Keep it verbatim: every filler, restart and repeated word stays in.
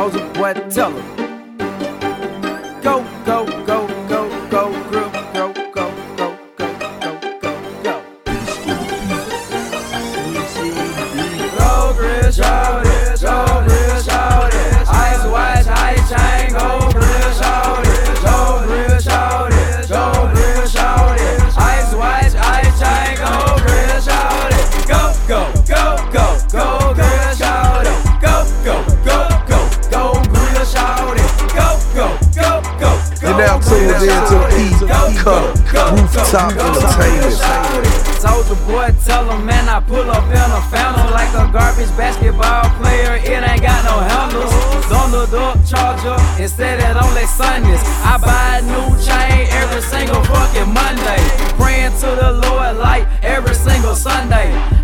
Soulja Boy, tell him. Go, go, go, go, go, grill, go, go, go, go, go, go, go. Go, grill, shorty, go, grill, shorty. Ice watch, ice chain, go, grill, shorty. Go, grill, shorty, go, grill, shorty. Ice watch, ice chain, go, grill, shorty. Go, go, go, go, go, grill, shorty. Go, go, go, go, go, grill, shorty. Go, go, go, go. You're now tuned in to E-Cup Rooftop Entertainment. Soulja Boy, tell him, man, I pull up in a phantom like a garbage basketball player. It ain't got no handles. Don't look up charger instead it only Sundays. I buy a new chain every single fucking Monday. Praying to the Lord like every single Sunday.